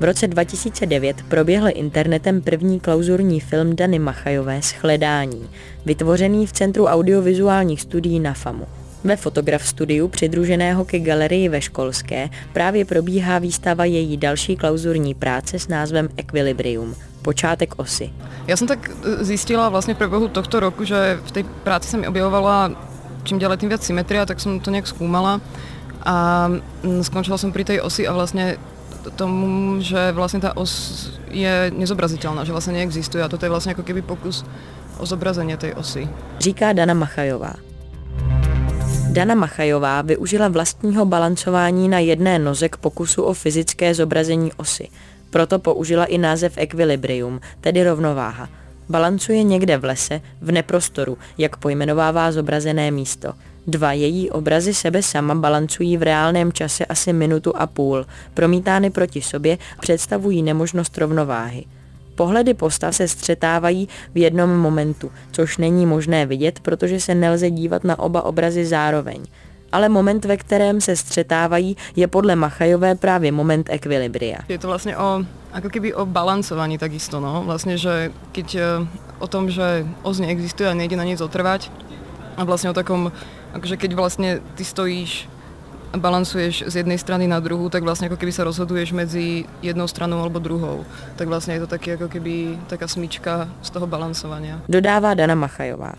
V roce 2009 proběhl internetem první klauzurní film Dany Machajové Shledání, vytvořený v Centru audiovizuálních studií na FAMu. Ve Fotograf studiu přidruženého ke galerii ve Školské právě probíhá výstava její další klauzurní práce s názvem Equilibrium, počátek osy. Ja som tak zistila vlastne v priebehu tohto roku, že v tej práci sa mi objevovala čím ďalej tým viac symetria, tak som to nejak skúmala a skončila som pri tej osi a vlastne tomu, že vlastne tá os je nezobraziteľná, že vlastne neexistuje a toto je vlastne ako keby pokus o zobrazenie tej osy. Říká Dana Machajová. Dana Machajová využila vlastního balancování na jedné noze k pokusu o fyzické zobrazení osy. Proto použila i název Equilibrium, tedy rovnováha. Balancuje někde v lese, v neprostoru, jak pojmenovává zobrazené místo. Dva její obrazy sebe sama balancují v reálném čase asi minutu a půl, promítány proti sobě a představují nemožnost rovnováhy. Pohledy postav se střetávají v jednom momentu, což není možné vidět, protože se nelze dívat na oba obrazy zároveň. Ale moment, ve kterém se střetávají, je podle Machajové právě moment ekvilibria. Je to vlastne ako keby o balancovaní takisto, no. Vlastne, že keď o tom, že os neexistuje a nejde na nic otrvať a vlastne o takom, akože keď vlastne ty stojíš a balancuješ z jednej strany na druhú, tak vlastne ako keby sa rozhoduješ medzi jednou stranou alebo druhou. Tak vlastne je to taký ako keby taká smyčka z toho balancovania. Dodává Dana Machajová.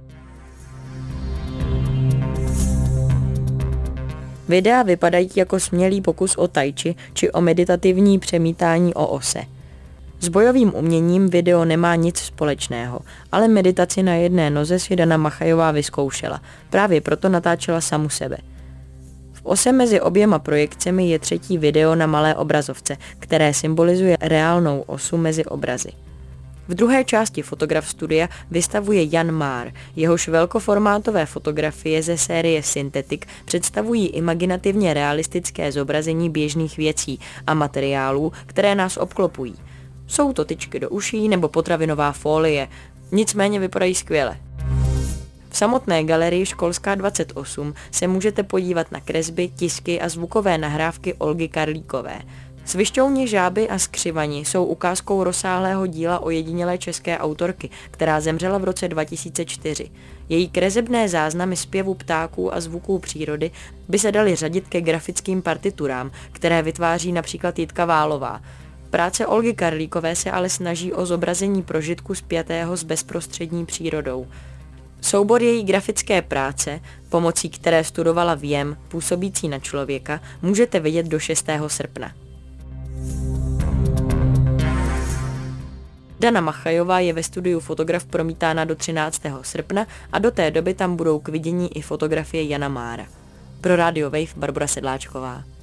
Videa vypadají jako smělý pokus o tai chi či o meditativní přemítání o ose. S bojovým uměním video nemá nic společného, ale meditaci na jedné noze si Dana Machajová vyzkoušela, právě proto natáčela samu sebe. V ose mezi oběma projekcemi je třetí video na malé obrazovce, které symbolizuje reálnou osu mezi obrazy. V druhé části Fotograf studia vystavuje Jan Már, jehož velkoformátové fotografie ze série Synthetic představují imaginativně realistické zobrazení běžných věcí a materiálů, které nás obklopují. Jsou to tyčky do uší nebo potravinová fólie, nicméně vypadají skvěle. V samotné galerii Školská 28 se můžete podívat na kresby, tisky a zvukové nahrávky Olgy Karlíkové. Svišťouni, žáby a skřivani jsou ukázkou rozsáhlého díla ojedinělé české autorky, která zemřela v roce 2004. Její kresebné záznamy zpěvu ptáků a zvuků přírody by se daly řadit ke grafickým partiturám, které vytváří například Jitka Válová. Práce Olgy Karlíkové se ale snaží o zobrazení prožitku spjatého s bezprostřední přírodou. Soubor její grafické práce, pomocí které studovala věm působící na člověka, můžete vidět do 6. srpna. Dana Machajová je ve studiu Fotograf promítána do 13. srpna a do té doby tam budou k vidění i fotografie Jana Mára. Pro Radio Wave Barbora Sedláčková.